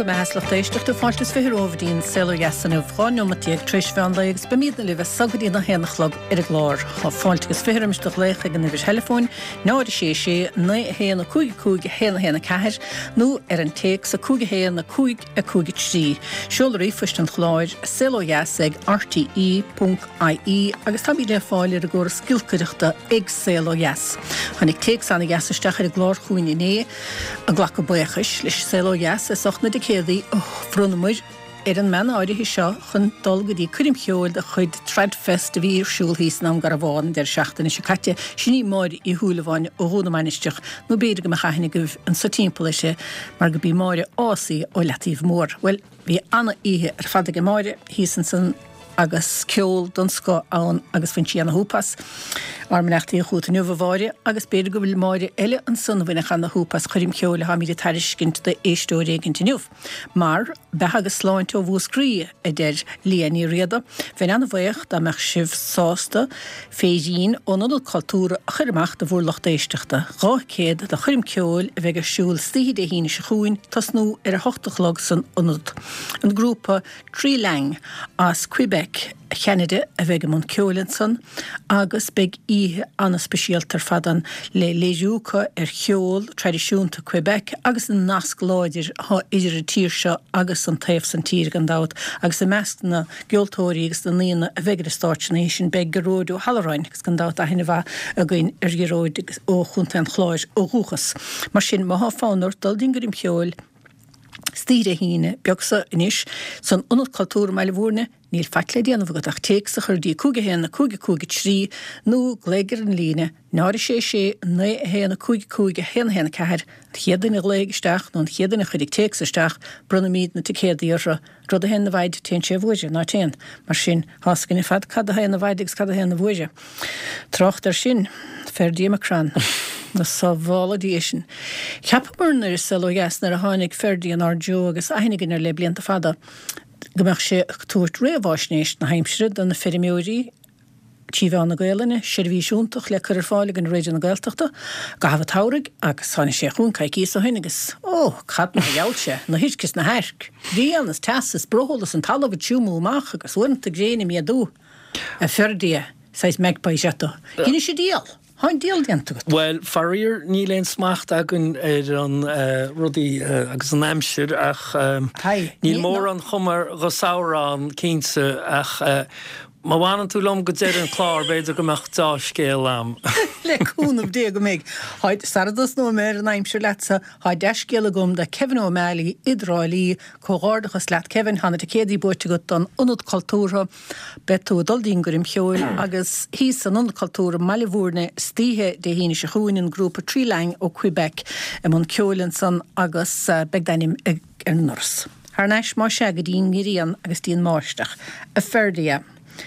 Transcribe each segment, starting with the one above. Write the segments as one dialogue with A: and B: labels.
A: me heslachtéisteach do fáiltas fihiróhdín selo yasan of Ghana Matíag Trish Van Legs bemídna live sagadí na hénachlog glár ha fáiltas fihirimsteach leich ag an nivis telefón náir sé na héna cúig héna ceir nó an teig sa cúig héna cúig a cúig trí. Siúlarí fust an chláir selo yasig rte.ie agus tá le fáilir a gur skillcuriachta ag selo yas. Hannig teig sanna yasaisteach ar glár chuoine né a ghlacha buchas leis selo yas is ochna de cédaí frunamid an man áirithe seo chun dulgadí cuirim cheol a chud Tradfest a bhí siúlhís ná gar bháin der seachtainna se caite sinní máid I thuúlaháin ó húnamanisteach nó beidir go mechaithna goibh an sa timppla sé mar go bí máire ásaí ó leatíh mór. Well, bhí anna ihe ar fada go máire hísan san agus ceol don sco ann agus fin sianna húpas ar manachtaí a chuúta nuamháire agus beidir go bhfuil máire eile an sunna bhaine chana húpas chuirim ceol ha míide tariscint de éistóir éiginnta nuamh. Mar bethe agus sláinte ó bhúscrí a der líanaí riada, bhain anna bhaoch dá meach sibh sásta féidín ónadal cultúra a chuirmach de bhúrlacht éisteachta. Rácéad de chuirim ceol a bheith gur siúil stíide híine se chuin tas nó ar a hochtachlog san onad. An grúpa Trí Lang as Quebec Canada a bheith am an ceolansan agus beg ihe anna speisialtar fadan le leisiúcha ar cheol tradiisiúnta Quebec agus an nasc láidir ha idir a tír seo agus an taobh san tír gan dát agus a meastna geoltóirí agus den líana a bheith a stáitnéisisin beg goróidú Halloráin agus gan dát a hinna bheith a gin ar geróid ó chunta an chláir ó rúchas. Mar sin má ha fánur dal din gorim cheol stíre híine beagsa inis san unad cultúr meile bhúrne níl feicla déanamh go ach teig sa chuirdí cúige héna cúige trí nó gléigear an líne náir sé na héna cúige héna ceir chéadan a léigisteach nó chéadan a chuidig teig saisteach bruna míad na ticéadaíarra rud a héna bhaid ten sé bhuaide ná ten mar sin háscan I fad cad a héna bhaidig cad a héna bhuaide. Trocht ar sin ferdí macrán. Na sábháladíisisin. Ceapamurnar selo yasnar a tháinig ferdi an ardeo agus aithnigan ar le blianta fada. Gomach sé túirt réamhhaisnéist na heimsrid an na ferimiúí tíbh an na gaileine, sirvíisiúntach le chuir fáilig an réidir na gailteachta, gahfa tárig agus tháina sé chun caiicí a hinagus. Ó, cad na ghealse, na hiiscis na hairc. Díanas teasas broholas an talamh tiúmú mach agus uanta gréine mi a dú. A ferdi, sais megpá seto. Híine sé díal. Hain díal dianta go.
B: Well, farír níléon smacht agan ar an rudí agus an amsir ach níl mór an chumar go saorán cínsa ach má bhhanan tú lom go déir an chlár beidir go meach dá scéal am.
A: Le cúnmh dé go méid. Haid saradas nó mér an aimsir letsa haid deiscéal gom de Kevin O'Malley Idráilí cógárdachas leat Kevin hanna te cédaí buirte go don unad cultúra betú daldín gorim cheol agus hís an unad cultúra meilehúrne stíthe de híine se chuin in grúpa Trí Lang ó Quebec am an ceolann san agus begdanim ag ar nors. Har neis má se go dín gíríon agus dín máisteach a ferdia.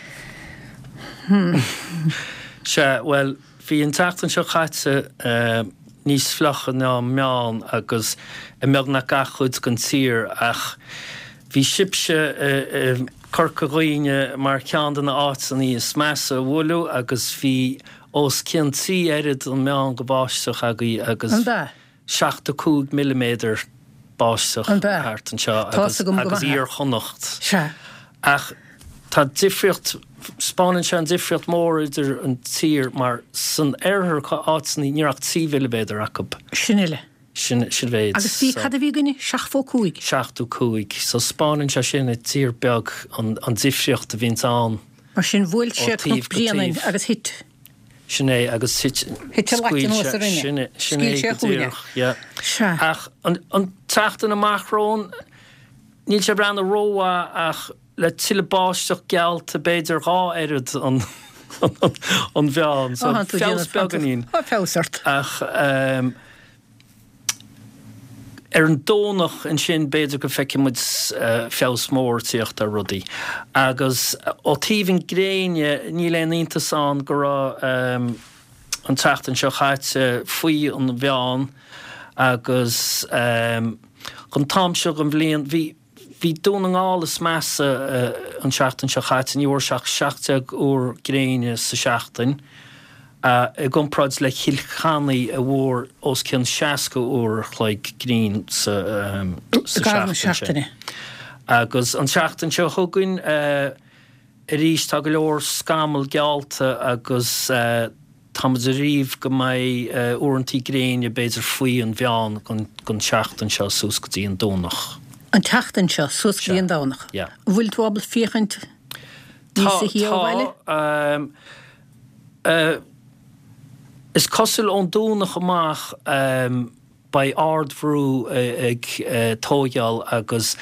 B: Se, well, hí an tatan seo chaite níos flachan ná meán agus I meag na gachud gan tír ach hí sibse corcaghine mar ceandan na áitsan níos measa bhulu agus hí os ciantí erid an meán go báisteach agus 62 mm báisteach hart an seo agus íar chonacht. Ach tá difriocht Spáinn se an difriocht mór idir an tír mar san airthir áitsaní níorach 10 mm acab.
A: Sinile.
B: Sin bhéid.
A: Agus bhí cad a bhí gine 65.
B: 65. So Spáinn se sin a tír beag an difriocht a bhínt an.
A: Mar sin bhfuil sé bríanain agus hit.
B: Sinné agus hit.
A: Hit sinné
B: ja. Ach an teachtain amachrón níl sé brenn a róa ach le tiile báisteach gealt a beidir rá erid an bheán. So felsbeganín.
A: Felsart.
B: Ach an dónach an sin beidir go feicimid felsmór tíocht a rudí. Agus ó tíbhín gréine ní le íntasán go rá an teachtain seo chaite faoi an bheán agus chun táimseach an bblion Bhí dúnang álas measa an seachtain seo chaite ní uair seach 60 úr gréine sa seachtain I gomprad le chilchani a war os cyn siasco o'r like green sa
A: siachtani.
B: Agus an siachtan seo hugin rís tag leor scamal gealta agus Thomas a rif go mai orintí green beidir fui an bhean gon siachtan seo súscatí an dónach.
A: An teachtan seo súscatí an dónach?
B: Ja.
A: Bhfuil tú abal fiechant níos a hí óhhaile?
B: Is cosúil ón dúnach amach by ardhrú ag tógeal agus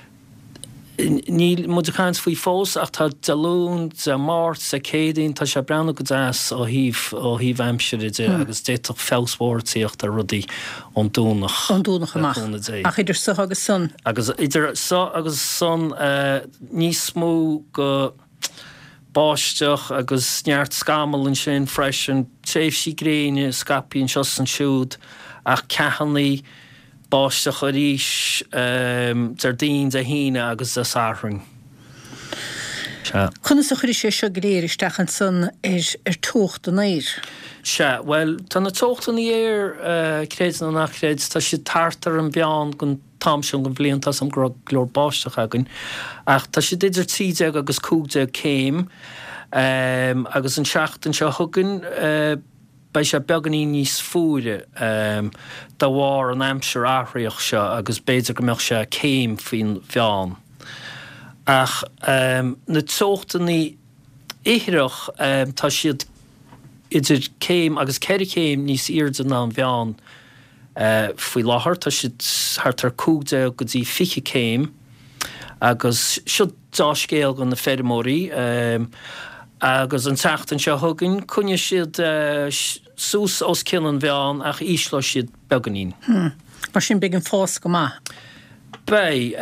B: níl muidirchans faoi fós ach tá dalún a mát sa cédín tá sé breanna go deas ó híh aimseide agus déach fellspóirtíocht a rudí ón dúnach.
A: Ón dúnach amach. Ach idir sa agus son.
B: Agus idir sa agus son níos smó go báisteach agus neart scamal an sin freisin séh sí gréine scapíonn seos an siúd ach cehannaí báisteach a ríis dardín a híine agus a sáring.
A: Chuna sa chuir sé seo gréiristeach an son tócht an éir?
B: Se, well, tá na tócht an éir créid na nachréid tá si tartar an bheán gon tamisiún gon bblionntas am glór báisteach agan ach tá si didir tíide agus cúgde céim agus an seachtain seo thugan bei sé beganí níos fúre dá bhar an aimseir áthraíoch seo agus béidir go meach sé céim faoin bheán. Ach na tóchtaní éireach tá siad idir céim agus ceir céim níos irde ná an bheán faoi láthair tá siad thar cúgde go dtí fiche céim agus siad dáscéal gan na fermóí agus an teachtain seo thugann cunne siad sús os cin an bheán ach íslá siad beganín.
A: Mar sin big an fás go má?
B: Bei,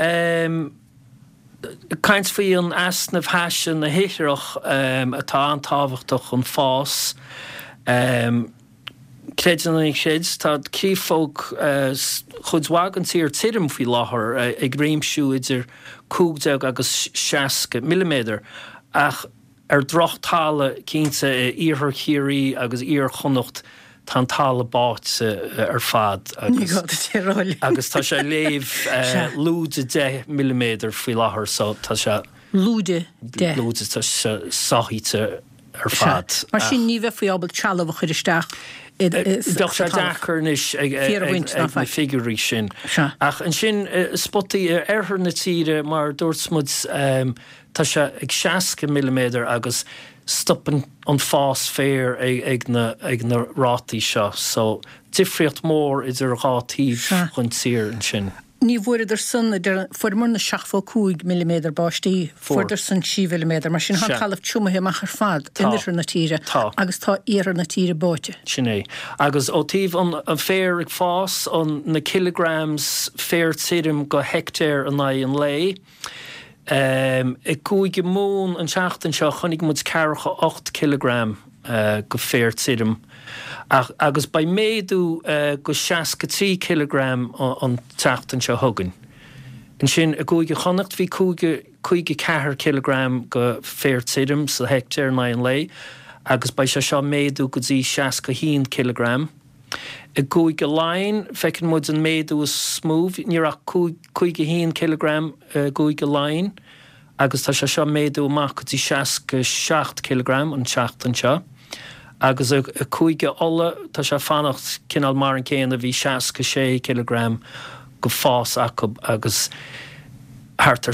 B: kaint faoi an asnamh heisin na héireach atá an táhachtach an fás créid an créid tá crífóg chudhágan tíar tírim faoi láthair ag réimsú idir 50 agus 60 milliméter ach drochtála cínta íorthar chiaí agus íor chonocht tá tála báit ar fad agus tá sé léh lúde 10 milliméter faoi láthair so tá sé
A: lúde
B: tá sé sáíte ar fad.
A: Mar sin ní bheith faoi ábal trealamh chuir isteach.
B: Doch sé dacharnis ag na figurí sin. Ach an sin spottaí arthar na tíre mar dúirt smud tá sé ag 60 milliméter agus stoppen an fás fér ag na rátaí seo. So difriocht mór idir rátíh chun tír an sin.
A: Ní bhfuir idir sun formar na 65 milliméter báistí fuidir san 6 milliméter mar sin han chalamh túmathe mach ar fad idir na tíre agus tá éar na tíre báite.
B: Sinné. Agus ótíh an fér ag fás an na kilograms fér tírim go hectéir an an lei. I cúige mún an seachtain seo chunig mud cearcha 8 kilogram go fér tírim. Agus bei méadú go 63 kilogram an teachtain seo thugan. An sin a gúige chonacht bhí cúige 4 kilogram go fér tírim sa hectéir na an lei, agus bei se seo méadú go dtí 61 kilogram. I cúige láin fecinn mud an méadú smúv níorach cúige 1 kilogram cúige láin, agus tá se seo méadú amach go dtí 67 kilogram an teachtain seo. Agus a cúige ola tá sé fannacht cinál mar an céan a bhí 66 kilogram go fás acu agus hartar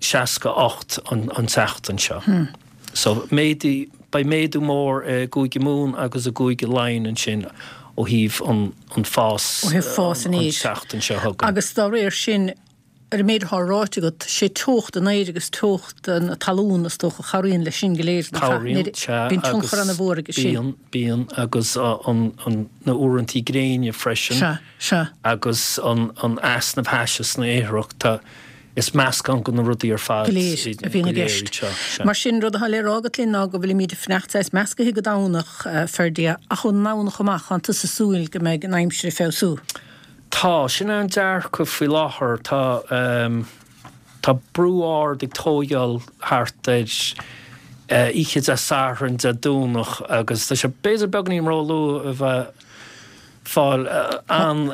B: 68 an teachtain seo. So bei méadú mór cúige mún agus a cúige láin an sin ó híh an fás
A: an
B: teachtain seo thugan.
A: Agus dá réir sin méid thráte go sé tócht an éir agus tócht an talúnas tócha chaíonn le sin goléir bín tunchar an bhór agus sin.
B: Bíon agus na uintí gréine freisin agus an asnamh heises na éireachta is meas gan go na rudí ar fád
A: a bhína gceist. Mar sin rud a lérágat lín ná go bhfuil míad fneachtáis measca go dánach ferdia a chun nánach amach an sa súil go méid an aimsir féú.
B: Tá sin an dear go faoi láthair tá brúár ag tógeal hartéid ichid a sáhann a dúnach agus tá sé béidir beganí mrólú a bheith fáil an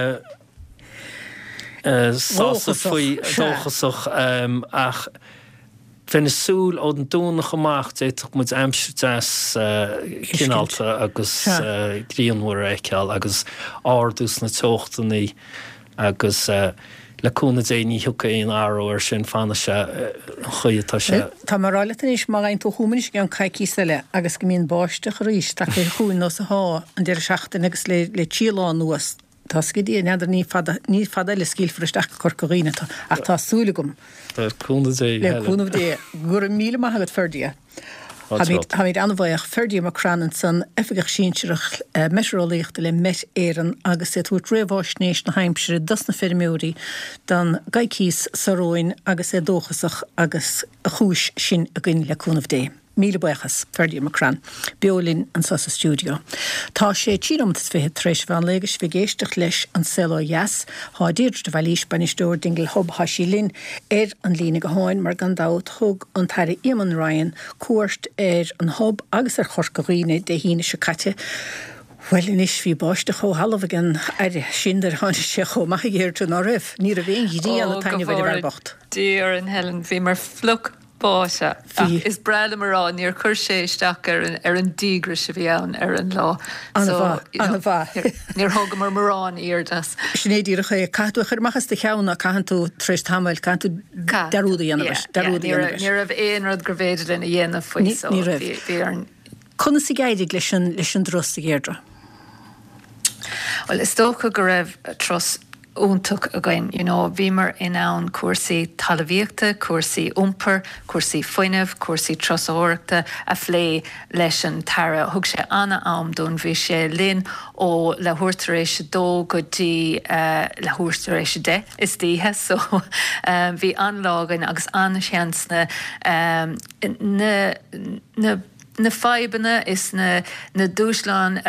B: sása faoi dóchasach ach Fenne súl ó den dúnach amach éach mu amstras cinálta agus gríonhhuiir éceall agus ardús na tochttaí agus leúna déanaí thucaíon áir sin fanna se chuidetá se.
A: Tá marráile éis má ein tú chuúminis an caiicí le agus go míon báisteach ríis tá chu chuún nó a há an deir seachtain agus le tíán nuas. Tá scídí neidir ní fada le scíilfristeach corcoíine ach tá súlagum. Leúnmh dé gur míle maigad ferdia. Ha míid anmhaoach ferdia mar cranan san efigach síseach meisirálaíochta le met éan agus sé thuair réomhásnééis na haimsire dus na fermiúí don gaicís saróin agus é dóchasach agus a chúis sin a gin leúnmh dé. Míle buchas ferdia mar cran, beolín an sasa stúdio. Tá sé tíramtas fé treéis bhean légus fi géisteach leis an selo yes, há dírt de bhelís banistóir dingil hob hasílinn an lína go háin mar gandát thug an taire Iman Ryan cuairt an hob agus chorcaghine de híine se caite. Well inis hí báiste cho halhagan sindar hána sé cho mai géirú ná rih, ní a bhéon dí an taine bheidir bhbocht.
C: Dír an Helen bhí mar fluk báise. Is brele marrán níor chur sé isteach ar an dígra se bhí ann ar an lá.
A: Anna bha.
C: Níor thugam mar marrán íardas.
A: Snéidir chu catú churmachchas de cheanna caihan tú tríist tamil caiú darúda dhéanamh.
C: Ní rah éonrad gur bhéidir in a dhéanamh faoi.
A: Ní rah. Conna sa gaidig leis an dros a géirdre?
C: Well, is tócha go raibh tros úntaach a gin, bhí mar in ann cuasaí talmhaíochta, cuasaí umper, cuasaí foiinemh, cuasaí trosáireachta a phlé leis an tara thug sé anna am don bhí sé linn ó le thuairtaréis dó go dtí le thuairtaréis de is díthe so bhí anlágan agus anna seansna na feibanna is na dúsláin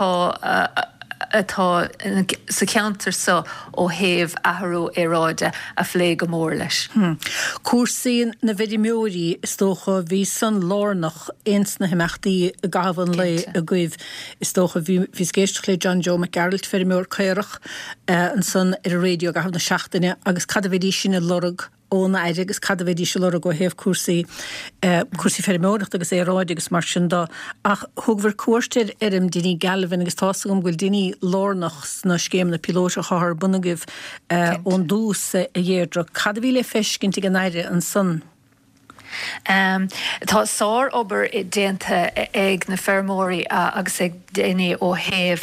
C: atá sa ceantar sa ó héamh athrú éráide a phlé go mór leis.
A: Cuasaín na bheidirmiúirí is tócha bhí san lárnach éins na himachtaí a gahan le a gcuibh is tócha bhí géisteach le John Joe McGarrett fermiúr caireach an san ar a réidio gahab na seachtaine agus cad a bhí sin a lorug ón aire agus cad a bhí se lorug go héamh cuasaí fermiúireacht agus éráide agus mar sin dá ach thugmhar cuairteir daoine galbhain agus tásagam bhfuil daoine lárnach na scéim na pilóise chahar bunagah ón dús a dhéirdre. Cad a bhí le feiscinnte an aire an son?
C: Tá sár obair I déanta ag na fermóí agus ag déine ó héamh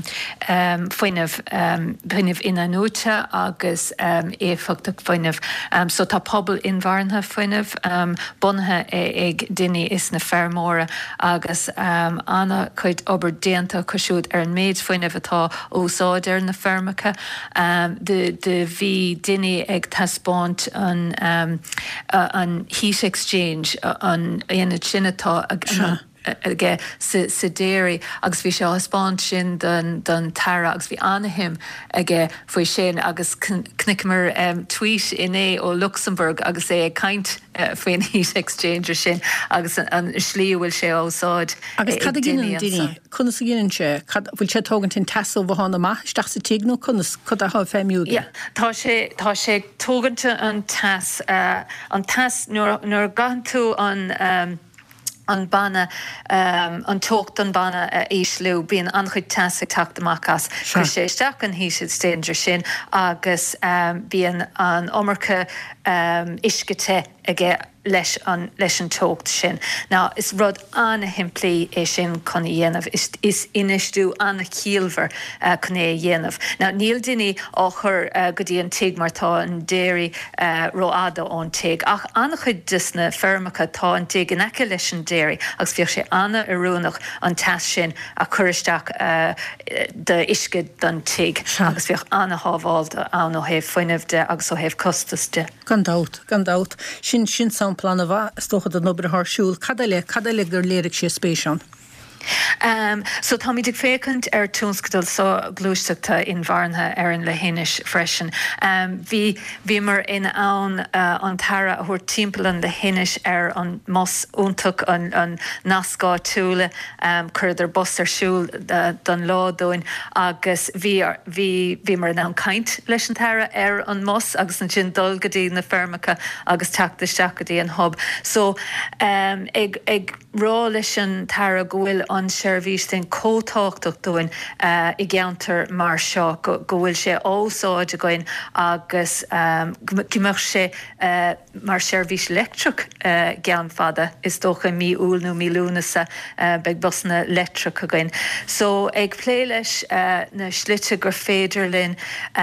C: foiinemh ina núte agus éfachtaach foiinemh. So tá pobl inmharnathe foiinemh bunthe ag duine is na fermóra agus anna chuid obair déanta cosisiúd ar an méid foiinemh atá úsáid ar na fermacha. De bhí duine ag taspáint an heat exchange an aana sinnatá aige sa déirí agus bhí se haspáint sin don tara agus bhí anahim aige faoi sin agus cnicmar tweet iné ó Luxembourg agus é caint faoin heat exchanger sin agus an slí bhfuil sé ósáid.
A: Agus cad a gine daoine chuna sa gine sé bhfuil sé tógann tin tasú bhánna maith isteach sa tígnú chud a féimiúga.
C: Tá sé tógannta an tas nuair gahan tú an banna an tócht an banna éislú bíon anchuid tasig taachtamachchas chu sé isteach an heat exchanger sin agus bíon an omarcha iscite aige leis an tócht sin. Now, is rud anna himplí é sin chun dhéanamh, is inistú anna cíalmhar chun é dhéanamh. Now, níl duine á chur go dtí an tiig mar tá an déirí roáda ón tiig, ach anna chuid dusna fermacha tá an tiig in aice leis an déirí, agus bhíoh sé anna arúnach an tas sin a churisteach de iscid don tiig, agus bhíoh anna hábháilta an ó héh foiinemhde agus ó héh costaste.
A: Gandát. Sin samplan a bha stocha an obair thsúil, cad le gur léirigh sé spéisián.
C: So tá míid fécant túnscadal so glúisteachta in bharnatha an le héinis freisin. Bhí mar in ann an tara a thuair timpplain le héinis an mos úntaach an nascá túla chuidir bus siúil don ládóin agus bhí mar an caint leis an tara an mos agus an sin dulgadí na fermacha agus teachtasteachgadí an hub. So ag rá leis an tara gohfuil an seirbhís den cótáchtach doin I gceantar mar seo go bhfuil sé ósáid a goin agus gimach sé mar seirbhís letrach gean fada is dócha mí úl nó mí lúnasa beag bosna letrach a goin. So ag plé leis na slite gur féidir linn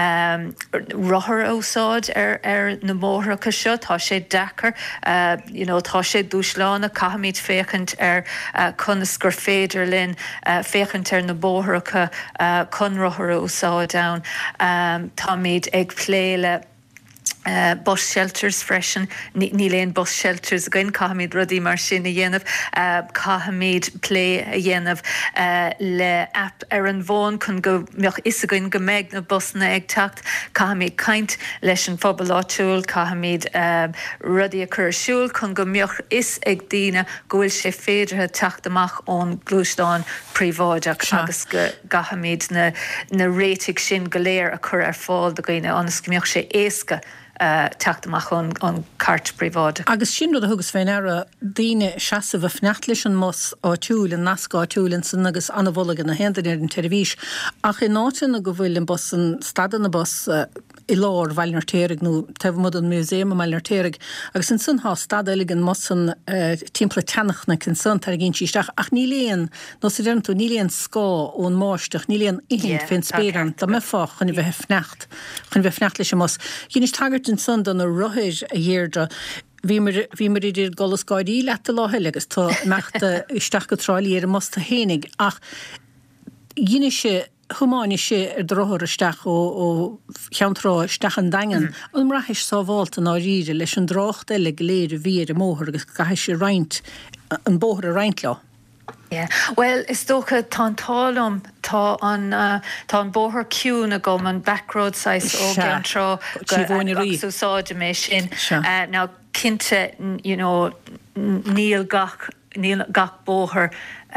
C: rothar ósáid na móthracha seo tá sé dechar tá sé dúsláánna caihamid féchant chunas gur féidir linn féchant na bóthracha chun rothar úsáid ann tá míid ag pléile bus shelters freisin ní léon bus shelters a gin caihamid rudí mar sin a dhéanamh caihamid plé a dhéanamh le app an bhán chun go meoch is a gin go méid na busna ag teacht caihamid caint leis an phobal áitiúil caihamid rudí a chuirsúil chun go meoch is ag daoine go bhfuil sé féidirthe teacht amach ón glúisteáin príomháideach agus go gahamid na réiteigh sin go léir a chur fáil do gaoine anas go meoch sé éasca teachtamach an cart prívád.
A: Agus sin rud a thugus féin ara daoine seasa bh fnecht leis an mos áitiúil an nascá áitiúil san agus anna bholagan na hendan an televís ach in áitin a go bhfuil an bus an stadan na bus I lár bhailnar téireg nó tefmod an muséum bhailnar téireg agus an sun há stadalig an mos an timpla tenachna cin sun tar ginn síisteach ach ní léon nó sé dernú ní léon scá ón máisteach ní léon ihinn fin spéran tá me fá chun bheith fnecht leis an mos. Ginn is tagart an sun don a roihéir a dhéirdre Bhí mar idir golas gáidí leta láthil agus tá meachta isteach go tráilí ar mos a hénig ach dhéine sé Humáine sé drothir isteach ó cheantrá isteach an dagan an mraithis sábháilta ná ríre leis an drácht eile léir a bhíar a móthir agus gaithis sé roint an bóthir a roint lá.
C: Yeah. Well, is dócha tá tálam tá an bóthir ciún a gom an backroad size ó geantrá goúsáide mé sin. Ná cinnte níl gach bóthir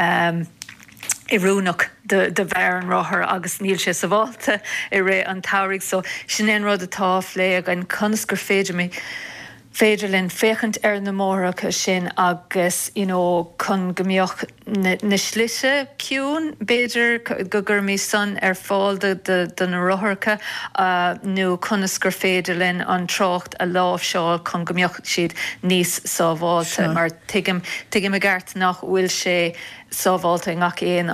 C: I rúnach de bhar an rothair agus níl sé sa bháilta I ré an tairigh so sin éon rud atá lé ag an conas gur féidir linn féchant na mórracha sin agus chun gombeoch na slise ciún béidir go gur mí san fáil de na rothaircha nó conas gur féidir linn an trácht a lámh seáil chun gombeoch siad níos sábháilta mar tuigim a gceart nach bhfuil sé sábháilta gach éon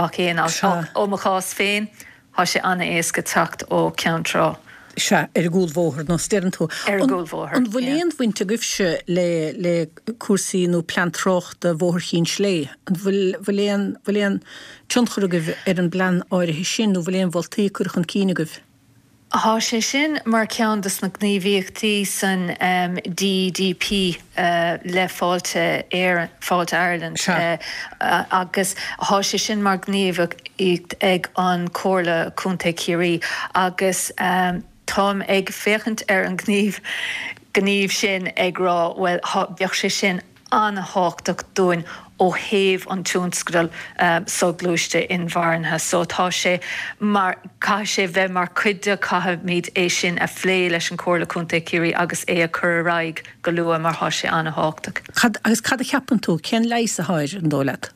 C: ó mo chás féin há sé anna éasca teacht ó ceantrá.
A: Se gúil bhóthir nó stean tú.
C: Gúil bhóthir.
A: An bhfuilíon bhainte gubhse le cuasaí nó plantrocht a bhóthir chin slé. An bhfuilíon tionchurugah an blan áirithe sin nó bhfuilíon bhiltaí chuch an cíine gubh.
C: Há sé sin mar ceantas na gníomhíochtaí san DDP le fáilte Ireland agus há sé sin mar gníomh ag an cóirla cúnta cíirí agus tám ag féchant an gníomh sin ag rá well beag sé sin anna háchtach dúin ó héamh an túnscadal soglúiste in bharnatha. So tá sé mar cai sé bheith mar cuide caihamid é sin a phlé leis an cóirla cúnta cíirí agus é a chur raig go luath mar há sé anna háchtach.
A: Agus cad a cheapan tú cén leis a háir an dólaach?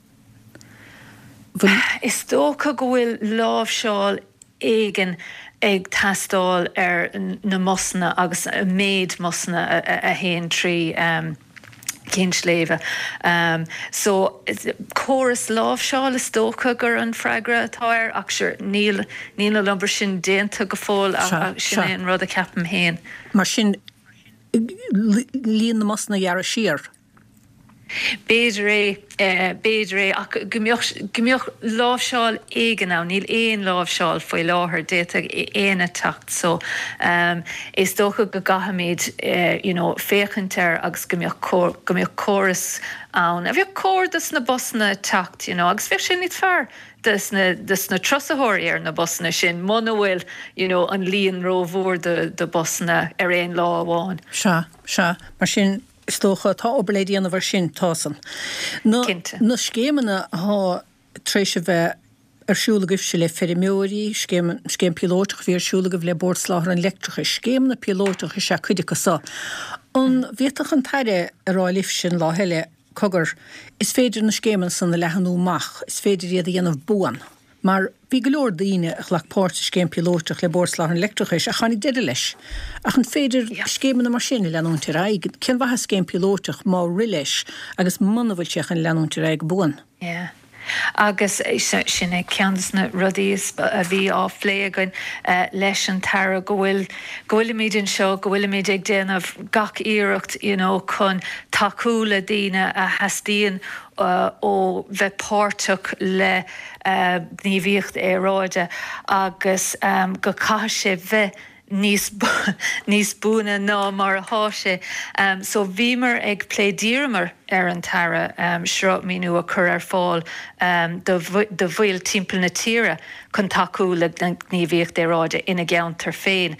C: Is dócha go bhfuil lámh seáil éigen ag tastáil na mosna agus méid mosna a héon trí cinsléimhe. So choras lámh seáil is dócha gur an freigra atáir ach sure níl lumbar sin déanta go fáil a sin éon rud a ceapam héin.
A: Mar sin líon na mosna dhearra siar.
C: Béidir ach gombeoch lábhseáil éigen ná níl éon lábhseáil faoi láthair déta éana tacht so is dócha go gahamid féchantar agus gombeoch choras ann. A bheoh córas na bosna tacht agus bheoh sin níd fearr. Dus na trosathirí na bosna sin mna bhfuil an líon rómhór de bosna éon lá amháin.
A: Se mar sin stócha tá obléíanana bhar sin tásan. Na scémanna há tréise bheith arsúlagah se le ferimóí scéim pilóteach bhí arsúlagah le bordsláthair an leictrecha scéimna pilóteach se chuidecha sa. An bhéach an taire ará sin lá heile cogur is féidir na scéman san na lehanúach, is féidir iad a dhéanamh buan. Mar bhí go leor daoine ach leach páirte scéim pilóteach le bordsláthair an leictrecha a chanig deidir leis. Ach an féidir scémanna mar sin leanúnta raig, cin bhatha scéim pilóteach má rileis agus mna bhfuil teach an leanúnta raig buan.
C: Agus sinna ceannas na rudíos a bhí á phléagain leis an tara go bhfuil míidin seo go bhfuil míid ag déanamh gach iireacht chun takeúla daoine a heastíon ó bheith páirteach le gníomhíocht éráide agus go caiith sé bheith níos búna ná mar a háise. So bhímar ag plédíramar an tara srát míú a chur ar fáil do bhfuil timpeall na tíre chun takeúla na gníomhíocht éráide ina gceantar féin.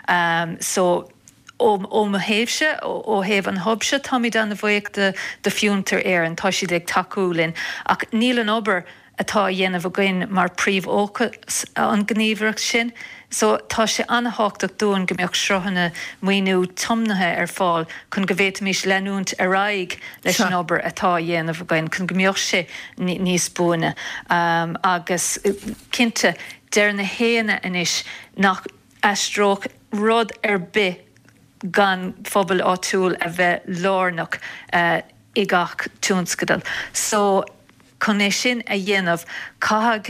C: So ó ma héimse ó héh an hobse táid an bhuiic de fiúntar an tá siad ag takeúlinn ach níl an obair atá dhéanamh againn mar príomhóchas an gníomhreacht sin. So tá sé anhachtach dúin gombeoch srothanna muoinú tomnathe ar fáil chun go bhfuil mís leanúnt a raig leis an obair atá dhéanamh againn chun gombeoch sé níos búna. Agus cinnte deir na héana inis nach astróch rud ar bith gan phobal áitiúil a bheith lárnach i gach túnscadal. So chun é sin a dhéanamh caithfeadh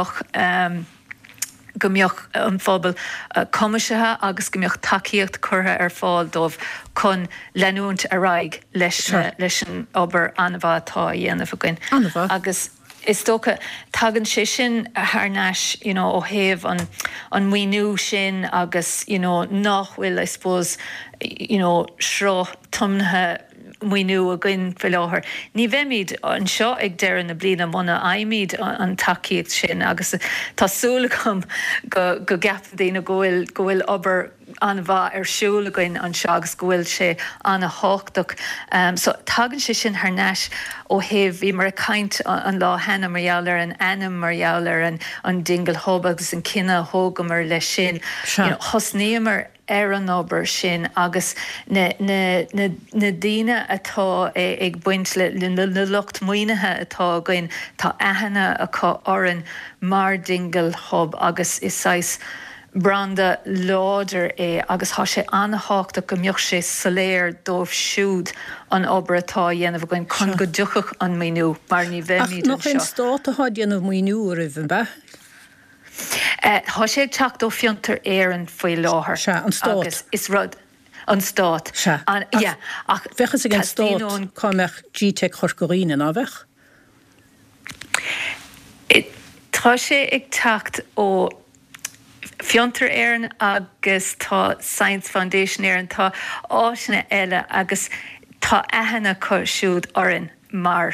C: gombeoch an phobal comisethe agus gombeoch takeíocht curtha ar fáil dómh chun leanúnt a raig leis an obair anmha atá dhéanamh againn. Agus is tócha tagann sé sin a thnáis ó thaobh an muoinú sin agus nachhfuil I suppose srá tomnathe muoinú a gcuin fi láthair. Ní bheimid an seo ag deireadh na bliana mna aimimiid an takeíocht sin agus tásúlacham go gap daoine go bhfuil obair anmha arsúla gcuin an seo agus go bhfuil sé anna háchtach. So tagann sé sin thnáis ó thaobh bhí mar a caint an lá hena margheallar an anam margheallar an dingle hob agus an cinenne thógamar leis sin. Thosníomar ar an obair sin agus na daoine atá ag buint le lucht muoinethe atá againn tá aithne acu orann mar dingle hob agus isáis branda láidir agus tá sé anhachtach go mbeoch sé soléir dómh siúd an obair atá dhéanamh againn chun go dúchach an muoinú mar ní bheith
A: nach in stát atá dhéanamh muoinú a ribh be?
C: Tá sé teach dó fiúntar éan faoi láthair.
A: An stát.
C: Agus is rud an stát.
A: Ach bhechas a gin stát chumeach GTech chorcoíine ná bheith?
C: Tá sé ag teacht ó fiúntar éan agus tá Science Foundation éan tá áisina eile agus tá aithne chu siúd orann mar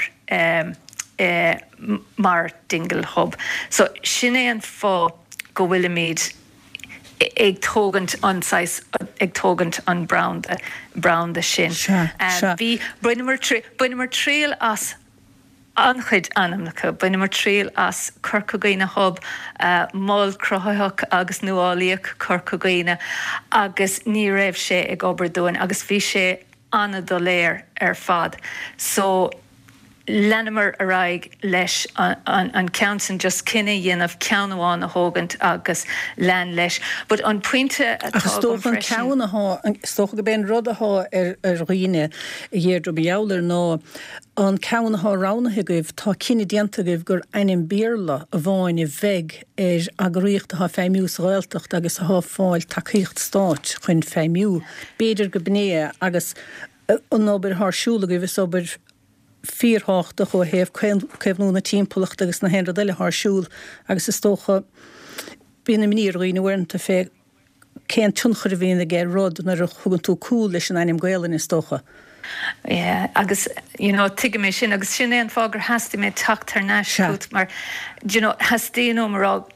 C: dingle hob. So sin é an fá go bhfuil míid ag tógant an brown de sin. Bhí buine mar tríal as anchuid anamnacha, buine mar tríal as curcagaine hob máil crothaach agus nuálaíoch curcagaine agus ní raibh sé ag obair dúin agus bhí sé anna do léir ar fad. So lenimar a raig leis an ceansan just cinenne dhéanamh ceanháin a thógant agus lean leis. But an puinte
A: agus tóchan ceanna tócha go ben rud athá ar riine dhéirdro beálar ná an ceanna ránathe goibh tá cinenne déanta goibh gur ein bíorla a bháin i bheith ar agraíocht a féimiús roiilteach agus a fáil takeíocht stát chun féimiú. Béidir go bné agus an obair thsúla goibh is obair fíorthachta chu héamh céimhnú na timpplacht agus na henra deile thsúil agus is tócha bína míníoine bhairnta fé cén tunchar a bhíonna ggé rud nar a chugann tú cúil leis an aim gaalann is tócha.
C: Agus tuige mé sin agus sin éon fágur hasí mé tacht ar náisiút mar hastíú marrá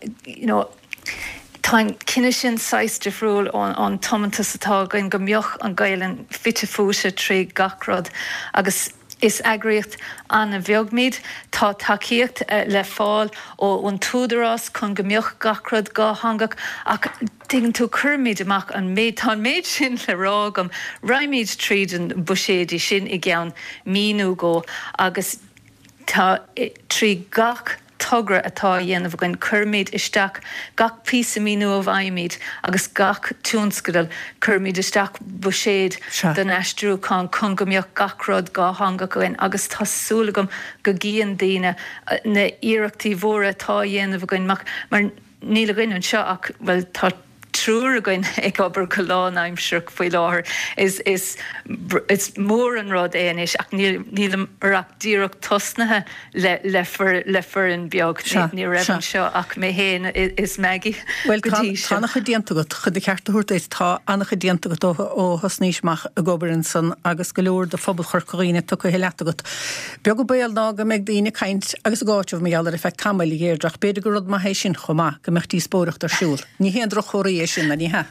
C: tá cinenne sin 6 friúil an tomantas atá goin go mbeoch an gailen fitte fúse trí gachrod agus is agriocht an a bheogmíid tá takeíocht le fáil ó an túdarrás chun go mbeoch gachrod gá hangach ach Dígann tú curmíid amach an méid tá méid sin le rágam raimíid tríd an buséadí sin I gceann míú go agus tá trí gach tugra atá dhéanamh goin curmíid isteach gach písa míú a bhaimíid agus gach túnscadal curmíid isteach buséad den eistrú chun go mbeoch gachrod gá hanga goin agus tásúlagam go gíon daine na iarachtaí mhóra atá dhéanamh goin mar níla goin an seo ach bhfuil tá trúr a goin ag obair goláin aimseach faoi láthair is mór an rud éanis ach níl arach díreach tosnathe le an beag ní raibhann seo ach mé héin is meigi.
A: Well tá nach déanta go chud ceartúirt éis tá annach déanta go ó hosníismach a gobairn san agus go leor de fphobal chorcaíine tu go heile go. Beag go béal ná go méid daoine caiint agus gáiteh méallar fe camil géirdraach beidir go rud má hééis sin chomá go mechtí spóireacht ar siúil. Ní héan droch choirí sin na ní ha.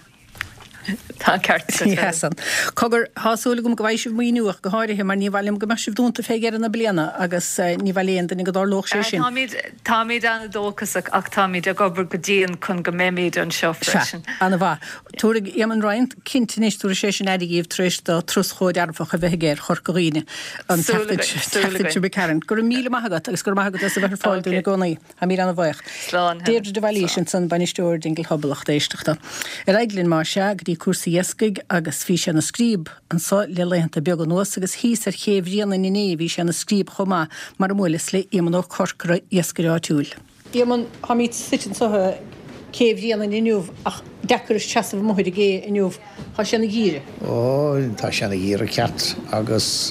C: Tá ceart
A: Cogur hásúla gom go bhaidh míúach go háirithe mar ní bhhaim go me sibh dúnta féigear na bliana agus ní bhléon den go dá loch sé sin.
C: Tá míid anna dóchas ach tá míid a gobar go dtíon chun go méid an seo freisin.
A: Anna bha. Túraigh éman roiint cintanéis túra sé sin éidigh tríéis do truschóid arfacha bheith géir chorcaíine an teachtaid be cairn. Gur míle maigat agus gur maigat a bheith fáilú na gcónaí a mí anna bhaich. Déidir de bhilí sin san banisteúir dingil hobbalach éisteachta. Eiglinn mar se cuasa iescaig agus bhí sé na scríb an sá le leanta beag an nuas agus hís ar chéimhríanana iné bhí sé na scríb chomá mar mula le éman ó corcara iescair áitiúil. Éman ha míid sitin sothe chéimhríanana inniuh ach dechar is teasamh mothid gé inniuh há sé na gíre.
D: Tá sé na gíre ceart agus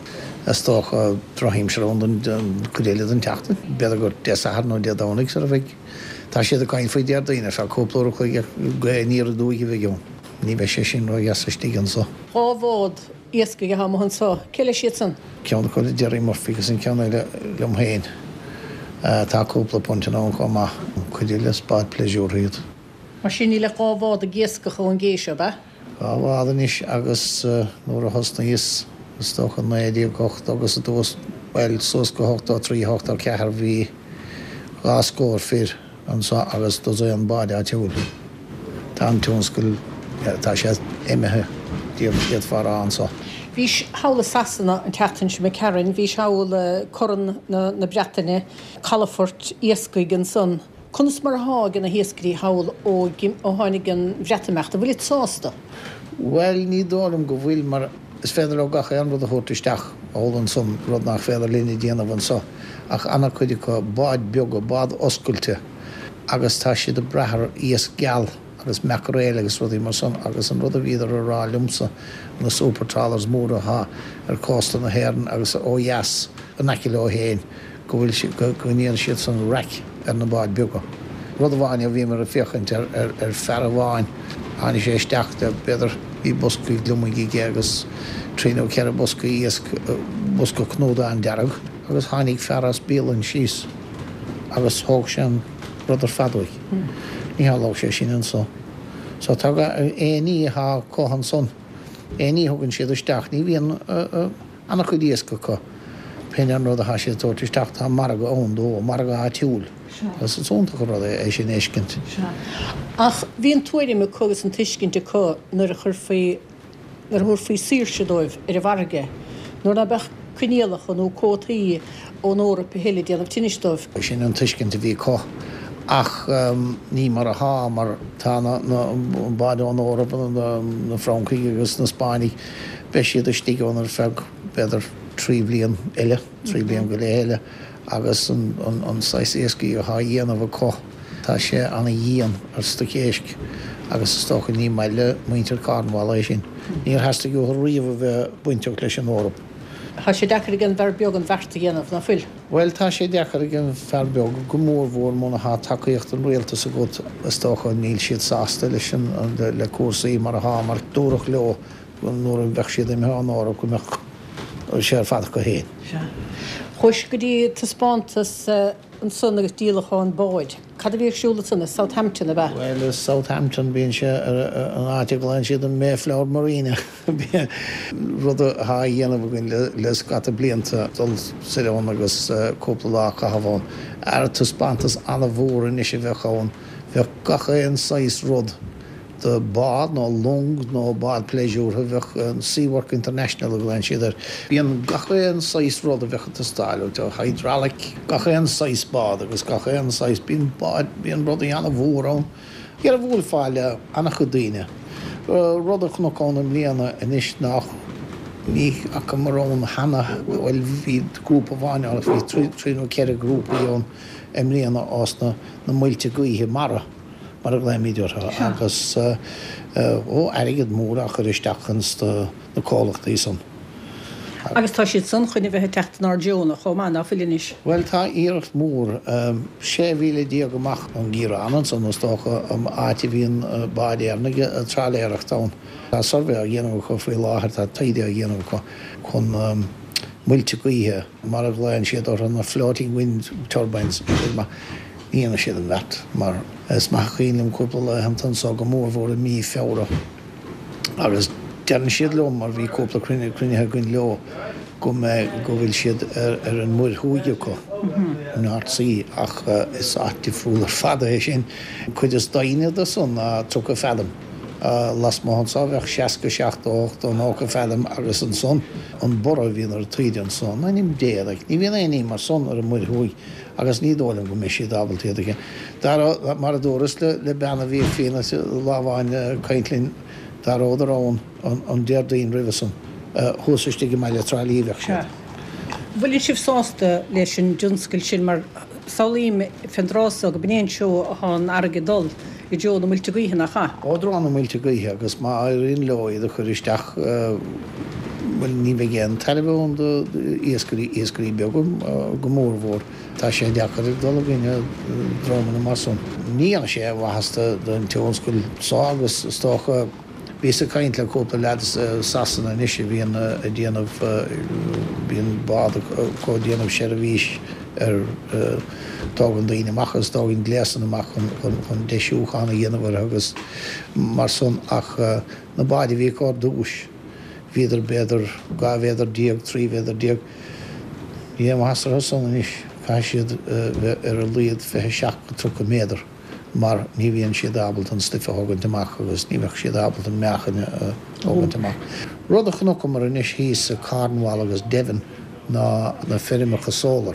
D: tócha trohíim se rún chudéile an teachta. Beidir gur deasa nó deadánig sa a bheith. Tá siad a gáin faoi dear daoine se cóplóir chuig níar a dúige bheith ní bheith sé sin roi gasistí an so.
A: Hábhád iescaige ha mohan sá. Ceile siad san?
D: Ceanna chuir deirí morfigus an ceanna leom héin. Tá cúpla pontin an chumá chuidile spáid pleisiúrthaíod.
A: Mar sin ní le gábhád a giescacha an géisio ba?
D: Gábhádanis agus nuair a hosna is tócha naidíag gocht agus a dús bhil sos go 8-3-8 cethar bhí gá scóir fir an so agus do an báide a teúil. Tá an túnscoil tá sé imethe díobh far an so.
A: Bhís hála sasanna an tetain se me ceann, bhís hála coran na Bretainine, Calafort iescaig an son. Conas mar hágan na hiescaí hála ó tháinig an Bretameachta, bhfuil it sásta?
D: Well, ní dólam go bhfuil mar is féidir ó gacha an rud a thuirtaisteach ó an son rud nach féidir lína déanamh an so. Ach anna chuide go báid beag go bád oscailte agus tá siad a brethar íos geal agus mecaréil agus rudí mar son agus an rud a bhíidir a rá lumsa na súpertálars mór a ar cósta na héan agus óheas a naci le héin go bhfuil go níon siad san raic ar na báid beaga. Rud a bháin a bhí mar a fiochaint ar fear a bháin hánig sé isteachta beidir í boscaí glumigí agus tríú cear a boscaí bosca cnóda an dearag agus hánig fearras bíalann síos agus thóg sin rud ar fadúig. Ní háló sé sin an so. So tá éí há cóhan son. Éí thugann siad isteach ní bhíon anna chu díosca có. Peine an rud a sé tóir isteach tá mar go ón dó mar go tiúil. Gus sonta go rud é sin éiscint.
A: Ach bhíon tuairí me cogus an tuiscinnte có nar a chur faoi sír se dóibh ar a bharge. Nuair na bech cuinealach an ó cótaí ó nóra pe héile déanamh tinistóibh.
D: Sin an tuiscinnte bhí có. Ach ní mar a há mar tá na báide an órap na Francaí agus na Spáinigh be siad a stíigán ar feag beidir 3 bliain eile, 3 bliain go léile agus an 6 éascaí a há dhéanamh có. Tá sé anna dhéan ar stocéisc agus stocha ní meile muintear carnháil é sin. Níor heasta go riomh bheith buinteach leis an órap.
A: Tá sé dechar gin bhar beag an bharta dhéanamh na fuil.
D: Well tá sé dechar gin fearbeag go mór bhór mna há takeíocht an réalta sa go istócha níl siad sásta leis le cuasaí mar a há mar dúrach leo nuair an bheith siad im an ára go meach sé fad go héin.
A: Chuis go dtí taspáintas an sunna díalacháin báid. Cad a bhíh siúla sanna Southampton a bheith?
D: Well, Southampton bíonn sé an áiteagláin siad an Mayflower Marina. Rud a há dhéanamh gin le scata blianta dul sión agus cúpla lá chahabháin. Taspáintas anna bhór in is bheitcháin. Bheith gacha an 6 rud. De bad nó long nó bad pleisiúr a bheith an Seawork International a gláin siidir. Bíon gacha an 6 rud a bheith a stáil ó hydraulic gacha an 6 bad agus gacha an 6 bíon rud í anna bhórán. Ar a bhúil fáile anna chudaine. Rud a chunocán am líana inis nach ní a marrón hana bhfuil hí grúpa bháine a bhí tríú ceir grúpa íon am líana osna na muilte gaíthe mara. Mar a gléimiidir agus airigad mór a chur isteachchans na cólachtaí san.
A: Agus tá siad san chuine bheith teachtain ar Jona chomá ná filinis.
D: Well tá íirecht mór 6,000 díag amach an gíránan san tócha am áiti bhíon báidéarnaige a tráléireachtáin. Tá sorbé a dhéanamh chu faoi láthir tá taide a dhéanamh chun muilte gaíthe mar a gléin siad ar an floating wind turbines. Níana siad an bheit, mar is machchéanam cúpla le hantan sa go mór bhór a mí feabhra. Agus dearan siad leo mar bhí cúpla crunithe gin leo go bhfuil siad ar an muir thuide go an artsaí ach is áiti fúlar fada é sin chuid is daine a son a tu a fedam. Las má sa bheith 6-7-8 an ácha fedam agus an son an bora bhíon ar tríide an son. Na ním déadach, ní bhíon éí mar son ar an muir thuig. Agus ní dólam go mis siad abaltíad again. Mar a dóras le beanna bhí féna lábháin caintlín dar ódarrán an déirdaín rivesan thusaiste go meile trálíomheh siad.
A: Bhfuil sibh sásta leis sin dúnscail sin mar saolíim fendrása go bnéon seo an airge dul i dteo na muilte gaíthe nach cha.
D: Ódraán na muilte gaíthe agus má aon leoid a chur isteach bhfuil ní bheith géan talibhún íoscarí begum go mór bhór. Tá sé deachar dul bhíine dráman na marson. Ní an sé bhhasta don teonscail sá agus tócha bhís a caint le cúpla leadas sasanna níise bhíon a déanamh bhíon bád có déanamh sé a bhís ar tágan daoine machchas táginn gléasan amach chun deisiúchanna dhéanamhar agus mar son ach na báide bhí cá dúis. Bhíidir beidir 2 bhéidir díag, 3 bhéidir díag. Dhéam hasar hasan is cai siad ar a líad 27 méadar, mar ní bhíonn siad abalt an stifa hágann amach agus ní bheith siad abalt an meachan hágann amach. Rud a chnocha mar inis híos a Cornwall agus Devon na ferimachcha sólar.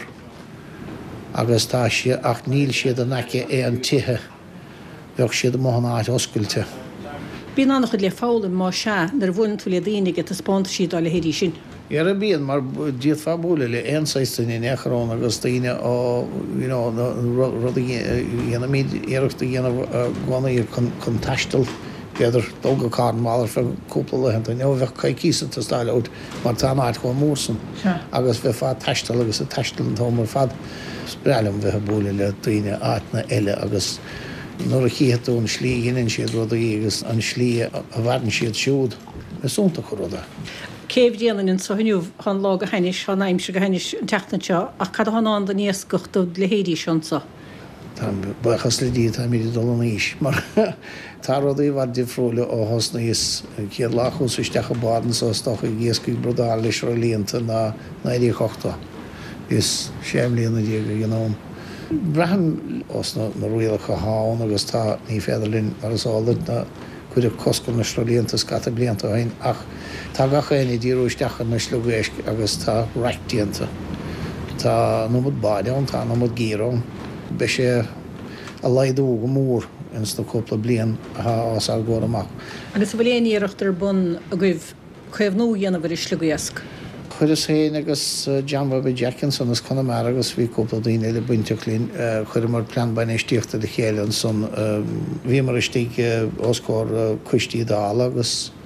D: Agus tá siad ach níl siad an aice é an tithe bheith siad amach áit oscailte.
A: Bíon annach chud le fála má se nar bhhainn tú le daoine a spáint siad á le héirí sin.
D: Ar a bíon mar díad fábúla le éonsaistain in echrán agus daoine ó rud dhéana míad éireachta dhéanamh ghánaí chun taistal beidir dóga Cornwall fe cúpla le henta neo bheith caicísan stáile út mar tá áit chuin mórsan agus bheith fád taistal agus a taistal an tómar fad sprealam bheith búla le daoine áitna eile agus nuair a chiaadú an slí ginin siad rud agus an slí a bharan siad siúd isúnta chu ruda.
A: Céimh déanaan in sohinniuh chun lá a hainis chu aimse go hainis an teachtanseo ach cad háán den níos gochtú le héirí seansa.
D: Tá buchas le dí tá míidir dul an níos, mar tá rud í bhar difriúla ó hosna is céad láchús isteach a bádan sa stocha géascaigh brodáil leis ar líonta na éirí chochta. Is séim líonna díag ghnóm. Braham os na ruíalcha háin agus tá ní féidirlinn mar asálaid na chuidir coscail na srolíontas scata blianta hain ach tá gacha éana díúisteachcha na slugéisc agus tá reictíanta. Tá nómad báideán tá nómad gírán be sé a leidú go mór ins na cúpla blian ás gur amach.
A: Agus bhfuil éoníireachtar bun a goibh chuimhnú dhéanamh is slugéisc.
D: Chuir is héin agus John Bobby Jackinson is Connemara agus bhí cúpla daoine le buinteachlín chuir mar planbain éistíochta de chéalann son bhí mar istí oscóir cuistí dála agus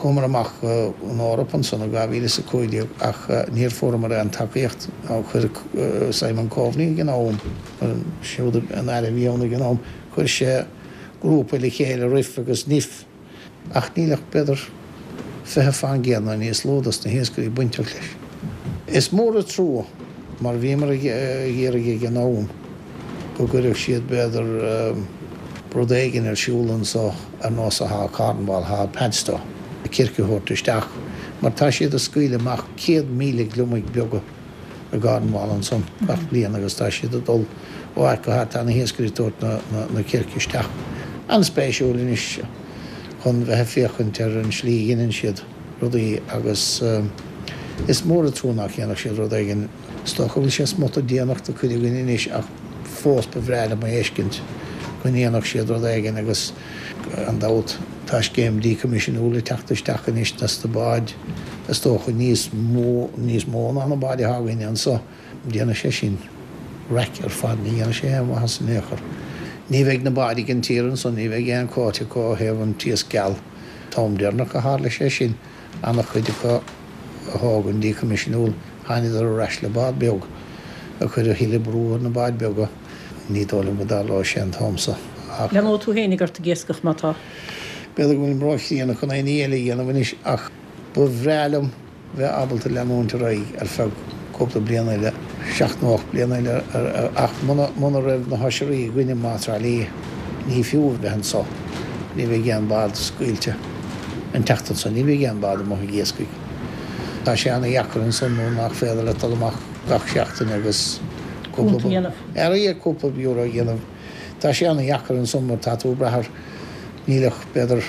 D: Kommer amach an Árapan san a gavíle sa cóide ach níor fór an takeíocht á chur Simon Coveney gnám siúd an bhíonna gnám chuir sé grúpa le chéile rif agus níf ach nílech beidir fethe fan géanna níos lódas na héascaí buinteach leis. Is mór a trú mar bhí mar dhéirigh gnám go guribh siad beidir brodéigen siúlan sa ar nás a há carnbal há Padstow. Kirkehortisteach, mar tá siad a scuile amach 100 míle glumig beaga a garnmáil an son ach bliana agus tá siad a dul ó go hart anna héascairíteoirt na kirkisteach. An spéisiúlin is chun bheith féchant ar an slí inan siad rudaí agus is mór a trúnach dhéanach siad rudaigin stocha bhfuil sé smut a déanacht a chuide gine is ach fós bevreile mai éiscint chun dhéanach siad rudaigin agus an dát Tás géim decommissionúla teachtasteach an istas de báid is tócha níos mó an báid hágaine an sa déana sé sin rec ar fad ní dhéana sé has san échar. Ní bheith na báid an tíran san ní bheith an cóte có heh an tíos geall tám dearnach a hála sé sin annach chuide go hágan decommissionúil haine ar a reis le bád beag a chuir a híle brú na báid beaga ní dóla badá lá sé an támsa.
A: Leanú tú hénig ar géascach mátá.
D: Beidir bhfuil brochtííanana chun éile dhéanamh is ach bu bhrealam bheith abalta leúnta raig ar feh cópla bliana le 7-8 bliana ach muna raibh na hasirí gcuine mátrálí ní fiúh bheith an só. Ní bheith géan bád scuilte an teachtan san ní bheith géan bád amach géascaig. Tá sé anna dheacarann san nó nach féidir le talach gach seachtain agus cópla bíúra dhéanamh. Tá sé anna dheacarann san mar táú brethar nílech beidir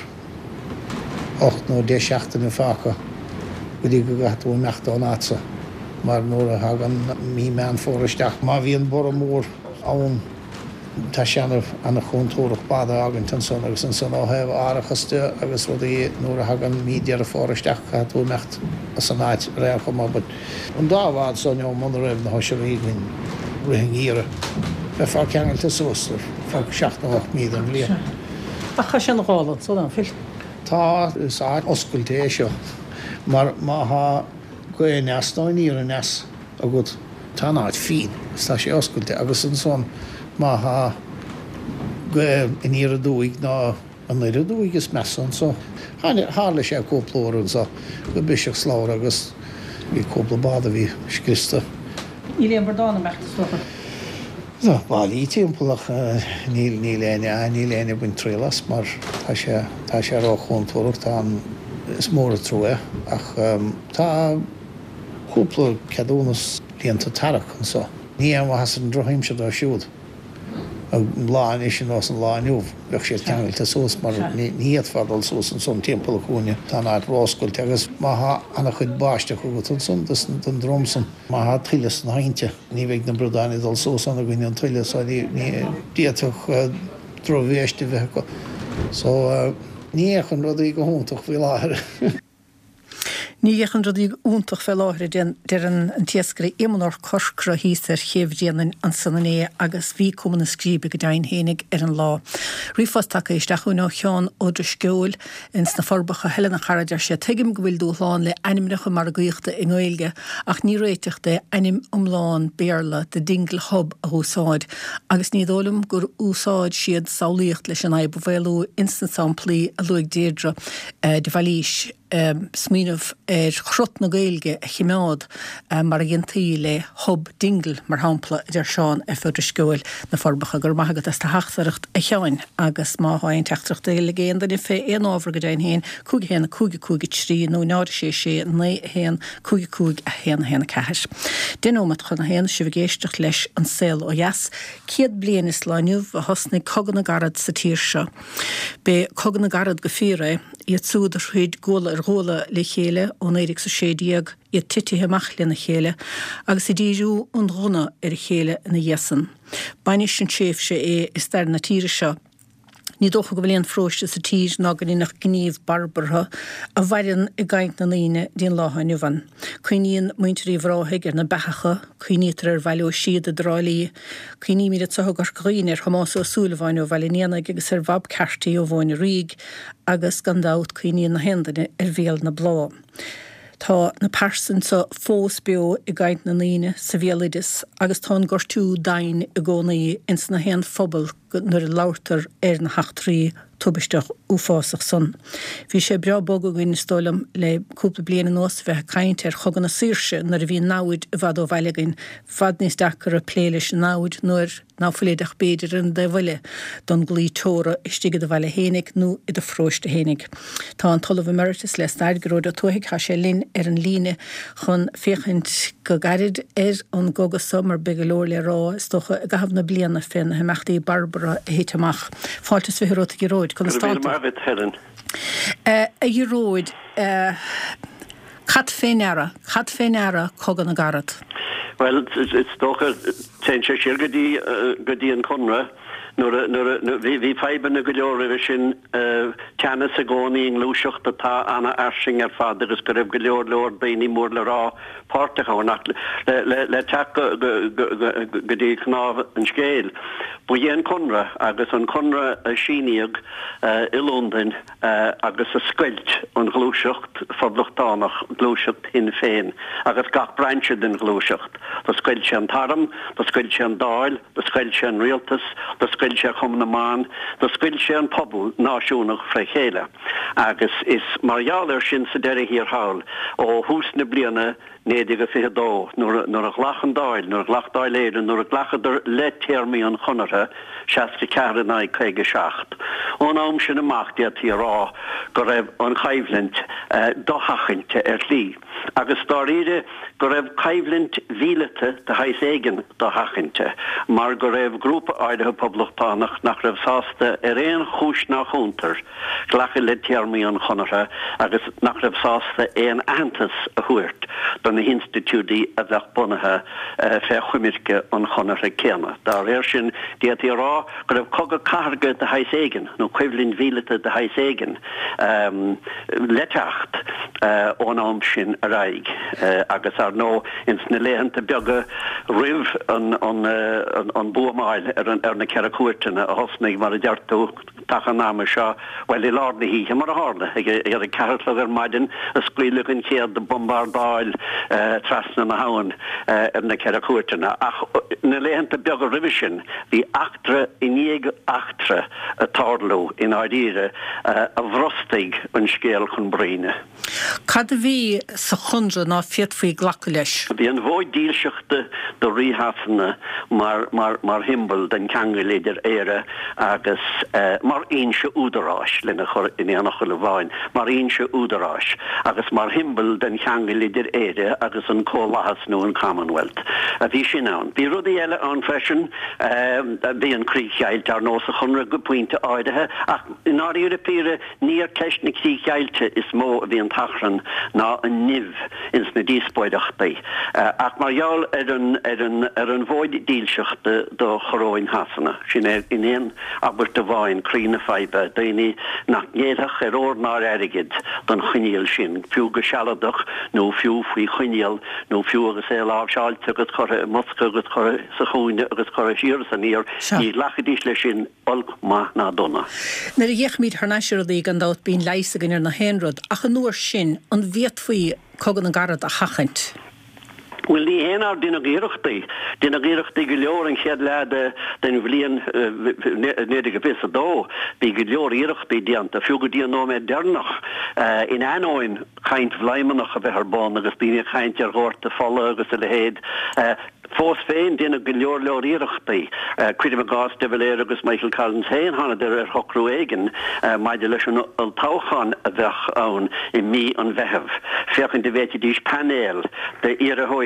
D: 8 nó 10 seachtain fácha go dtí go gathú meachta an ása mar nuair a hagan mí meán fóristeach má bhíon bor mór ann tá sé anna chuntóireach bada agan tan son agus an san átheh árachaste agus rud nuair a hagan mídiar a fóristeach gathú mecht a san áid réalcha má bud an dábhád san mna raibh na hosiríghinn ruing íre be fá ceangailta suastar fá 7-8 míad an bblion.
A: Acha sin gálan so an fil.
D: Tá is áid oscailte é seo mar má ha go neastáin íar an nes a go tá áid fin tá sé oscailte agus an son má ha go in íar a dúig ná an éidir a dúig is mesan so hála sé cóplóran sa go biseach slár agus bhí cópla báda bhí scrista.
A: Í léon bardána meachtas
D: Báilí timppelach níl léine buin trílas mar tá sé rá chuntóireach tá is mór a trúe ach tá cúpla ceadúnas líonanta tarach an sa. Ní has an drohimse dá siúd a láin is sin nás an láinniuh bheith sé ceangailta sós mar níiad fadal sós an son timppla chuúne tá áid ráscoilte agus má anna chud báiste chu go son den dromsan má tuiles na hainte ní bheith na bredáine dal sós anna gine an tuiles ní díach drohhéiste bheith go so ní chun rudaí go húntaach bhí láthir.
A: Ní dhéchan rudí úntaach fel láthir dear an tiascarí imónar coscra híos ar chéimhdéanaan an sannané agus bhí cuman na scríbe go dain hénig ar an lá. Rífas take isteachú ná cheán óidir sceúil ins na forbacha heile na charaidir sé tuigim go bhfuil dúláán le animnecha mar gaochta in Gaeilge ach ní réiteachta anim umláán béarla de dingl hub a úsáid agus ní dólam gur úsáid siad saolaíocht leis an aib bhfuilú instant samplaí a luig déadra de bhailís smíanamh chrut na Gaeilge a chimeád mar a gintaí le hub dingl mar hampla idir seán a fuidir scoil na forbacha gur maithagad as tá heachtareacht a cheáin agus má háin teachtracht le géan den fé éon ábhar go dain héin cúgi héna cúgi trí nó náir sé né héan cúgi a héna ceis. Denómat chun na héana si bhgéisteach leis an saoil ó dheas ciad blian is láinniuh a hosna cogan na garad sa tír seo. Be cogan na garad go fíre iad súd a chuid góla ar góla le chéile ón éireach sa sédíag iad titithe amach le na chéile agus i ddíú ón dhona ar chéile na dheasan. Bainnis sin séf sé is dar na tíre seo ní dócha go bhfuilon fróiste sa tír ná go nach gníomh barbartha a bhairann i gcaint na líine dín láthaniu van. Cuoíonn muinteí bhráthaigh ar na bechacha, cuoítar ar bhaile siad a drálaí, cuoí míad tuthgar chuoine ar Hamas ó súlaháinú bhailenéana agus ar bhab ceirtaí ó bháin ríg agus gandát cuoíonn na hendaine ar bhéal na blá. Tá na persan sa fós beo i gcaint na líine sa bhéalidas agus tá gortú dain i gcónaí ins na hen phobal nuair láirtar ar na heachtarí tubisteach úfásach son. Bhí sé bra bog a gine stólam le cúpla bliana nós bheith caint ar chogan na sírse nuair a bhí náid i bhd ó bheilegain fad níos dachar a pléiles náid nuair náfuléideach béidir an de bhile don glí tóra istigad a bhile hénig nó i de fróiste hénig. Tá an talamh emeritus le staidgród a tuaigh cha sé linn ar an líne chun féchint go garid ar an goga somar begalóir le rá stocha a gahab na bliana fin a heachtaí Barbara a héiteach. Fáiltas fi róta í róid chun státa. A í róid cad féinara cogan na garad.
E: Well, it's stocha ten sé godí an conra. Vi feiben go leor sin tenne a gcóí in lúiseocht atá anna airsing ar fad agus go raibh go leor leor béní mór le rá páirrtacha nach le te godí chnáh an scéil. Bu dhéan conra agus an conra síníag i London agus a scuilt an glúiseocht fablachtánach glúiseocht hin féin agus gach breintse den glúiseocht. Tá scuilt sé an taram, tá scuilt sé an dáil, tá scuilt sé an rialtas, tá scuilt sé chum na man, tá scuilt sé an pobl náisiúnach fra chéile. Agus is marialar sin sa deire hir haul ó hús na bliana nédig a fi dó, nor a glachan dáil, nor a glach dáil éidir, nor a glachadar le téirmí an chonartha, seaste cearan na chéige seacht. Ón am sin amach diatí rá go raibh an chaimhlint dochachinte lí. Agus dáríide go raibh chaimhlint vílete de hais éigen dochachinte, mar go raibh grúpa áidecha poblachtánach nach raibh sásta éon chúis nach chuntar, glacha le téirmí an chonartha, agus nach raibh sásta éon antas a huirt, don na institutí a bheith bunathe fé chumirce an chonartha céanna. Dar sin diatí rá go raibh cogad carga de hais éigen, nó cuimhlinn vílete de hais éigen, leteacht ón am sin a raig, agus ar nó ins na léhananta beaga rih an buamáil ar na ceara cuairtainna a hosnaigh mar a deartú tachan náma seo well I lárna híthe mar a hána ar a ceartla ar maidin a scuilugin céad de bombardáil trasna na hain ar na ceara cuairtainna. Ach na léhananta beaga rih sin bhí achtra iníag achtra a tárlú in áidíre a bhrostaigh an scéal chun bríne.
A: Cad a bhí sa chundra ná fiad faoi ghlacha leis?
E: Bhí an bhóid díalseachta do ríhasanna mar himbal den ceangaléidir éire agus mar aonse údaráis lena chur inéanach le bháin, mar aonse údaráis agus mar himbal den ceangaléidir éire agus an cólahas nó an Commonwealth. A bhí sin ann. Bhí rudí eile an freisin bhí an crícheailt ar nó sa chunra go puinte áidethe ach in áí Européire níor ceist na crícheilte is mó a bhí an tachran ná an nimh ins na díospóideachtaí. Ach marall ar an bhóid díalseachta do choróin hasanna. Sin in éon aber de bháin crína feibe daoine nach néadach ar ornar airigid don chuineal sin. Fiú go sealadach nó fiú faoi chuineal nó fiú agus é lábseáilte agus chore Mosca agus chore sa chúine agus chore siar san ír ní lachadís lei sin olg má ná donna.
A: Nar a dhéchmíd thnáisiir í gan dát bíon leisagan ar na héanrod ach an nuair sin an bhíad faoi cogan an garad a chachant.
E: Well, ní héanaar dina géireachtaí go leor an chead lead den bhlion nédig a bhís a dó, bí go leor iireachtaí dianta, fiú go dtíon nó méid dernach in anóin chaint bhleimeannach a bheith ar bán agus bíine chaint ar ghorta folla agus a le héad. Fós féin dina go leor iireachtaí, cuidim a gás de bhléir agus Michael Collins héin hána de ar chocrú éigen, maidir leis an táchan a bheith ann I mí an bheitheh. Féchan de bhéti dís panéil de iarahóirí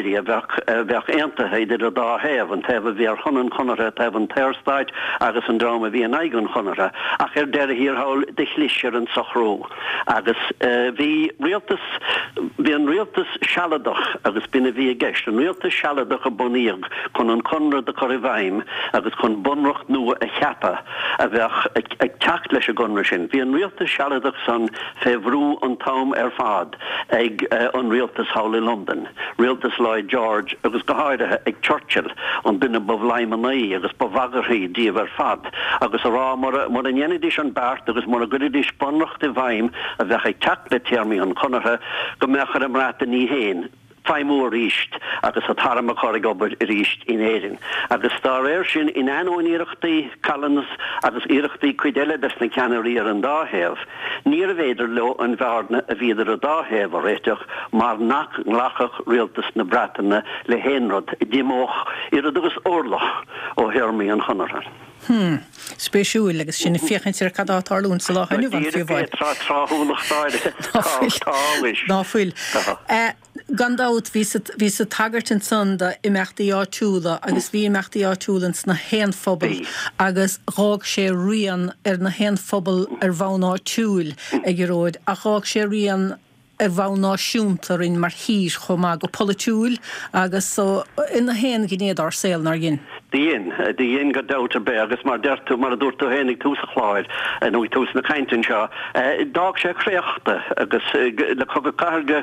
E: Nigeria bheach éantathe a dá heh an teh bhí chunan chunare teh an Teirsteid agus an drama bhí an aigen chunare ach deire híorthil de chlisear an sachró agus bhí an rialtas sealadach agus bina bhí a gceist an rialtas sealadach a buníag chun an chunra de Coribhaim agus chun bunracht nua a cheapa a bheith ag teacht leis a gunra sin. Bhí an rialtas sealadach san febrú an tám fad ag an rialtas Hall in London. Rialtas Lloyd George agus go háirithe ag Churchill an duine boh Laimanaí agus boh Vagarthaí díobh fad agus a rá mar an dhéanadís an bart agus mar a gudidís bunracht i bhaim a bheith ag teacht le téirmí an chunarthe go mechar am ráta ní héin. Feimúr ríist agus a tarama chorig obair ríist in éirin. Agus tá sin in anóin iirechtaí Collins agus iirechtaí cuideile des na ceanirí ar an dáhéamh. Níor a bhéidir leo an bhearna a bhíidir a dáhéamh a réiteach mar nach lachach rialtas na Breataine le héanrad I ddímóch iad agus orlach ó Heirmí an chunarthe.
A: Spéisiúil agus sinna fiochan ar cadátarlún sa láhanú van fiúbhaid. Náfuil. Gandáut ví sa tagartin sanda I mechtaí áitiúla agus bhí mechtaí áitiúlans na hen fphobal agus rág sé rian na hen fphobal bhán áitiúil ag róid a rág sé rian bhán náisiúntar in mar hír chomá go politúil agus so ina hen gnéad ar saoil nar gin.
E: Díon go dáta be agus mar deirú mar a dúirtú hénig tús a chláir nó tús na caiintin seo. Dag sé chréachta agus le chugad carga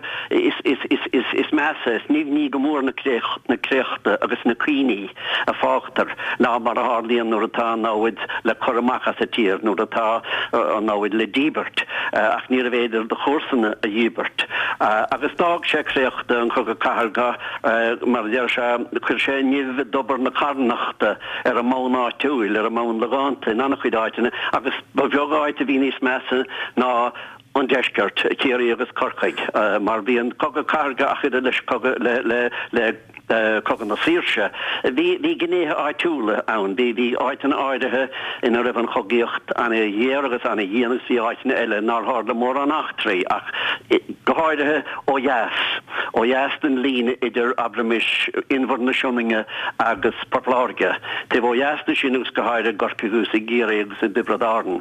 E: is measa ní go mór na créachta agus na cuioine a fáchttar ná mar a hálíon nó atá náid le choramachchas a tír nó atá náid le díbert ach ní a bhéidir de chósanna a díbert. Agus dag sé créachta an chugad carga mar deir se chuir sé níomh dobar na carna ar a mán áitiúil ar a mán legáanta in annach chuidáitena agus ba bheogáid a bhí níos measa ná an deisceart céirí agus corcaig mar bhí an cogad carga a chuide leis le cogan na síirse. Bhí gnéthe áitiúla ann, bhí áitina áirithe ina raibh an chogaíocht ana dhéar agus ana dhéanagus bhí áitina eile nar hála mór an achtraí ach go háirithe ó dheas den lína idir abramis inmhar na sioninge agus portláirge. Tá bh dheas na sinús go háirithe gorcaús I géire agus I dibradáran.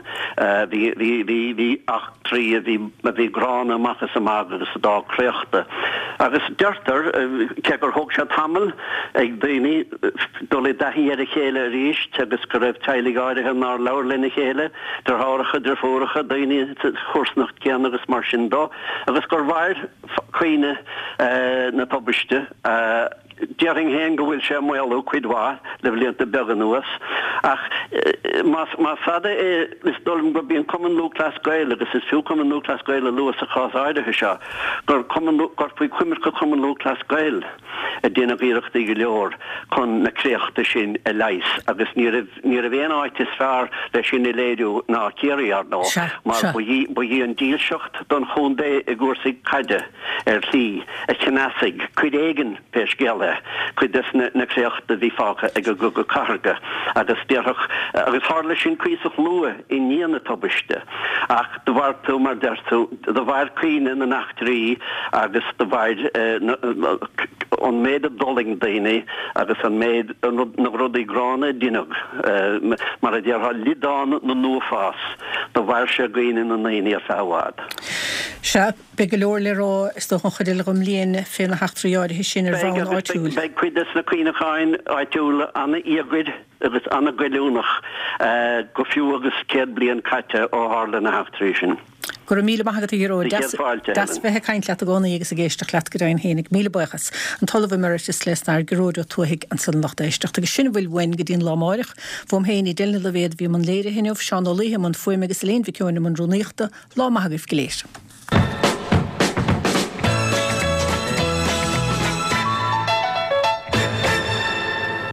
E: Bhí achtraí bhí grána machchas am agus a dá créachta. Agus deirtar cegur thug se tamil ag daoine dul I daithí ar a chéile ríist agus go raibh teilig áirithe nar leabhar lena chéile tar háiricha tar fóracha daoine chósnacht cean agus mar sin dó agus gur bhair chuoine na pobaiste Dearing hen go bhfuil sé muú chuidhá le bblionnta began nuas ach má fada is dulm go bíon cuman lúclas gaile agus is fiú cuman lúclas gaile luas a chás áirithe seo gur faoi cuimir go cuman lúclas gail a déanana bhíireachtaí go leor chun na créachta sin a leis agus ní a bhéon áit is fearr leis sin I léadú ná céiríar nó mar bu dhí an díalseacht don chundé I gúrsaigh caide ar llí a chinasig chuid éigen péis geile chuid na créachta bhí fácha ag go carga agus dearach agus hála sin cuiasach lua I níana tobaiste ach do bhar tú mar deirtú do bhar cuioine na nachtarí agus do bhar an méid a doling daine agus an méid na rudaí grána dinog mar a deartha lidán na nuafás do bhar sé gaoine na naine a fáhád.
A: Se be go leor le rá is do chuile gom líon fé na heachtraí sin ar bhán áitiúil.
E: Be cuidas na cuioineáin áitiúil anna íagrid agus anna goilúnach go fiú agus céad blion caite ó hála na heachtraí sin.
A: Gur míle maigad író das bheit caiint leat a gcóna agus a géiste leat go raon hénig míle buchas an talamh mar is leisnar goróide tuaigh an san nach éisteach agus sin bhfuil wein go dtíon lámáireach fóm héine déna le bhéad bhí man léire hinmh seán ó léthe man foiime agus léon bhí ceanna man rúnaíochta lá maithagah go léir.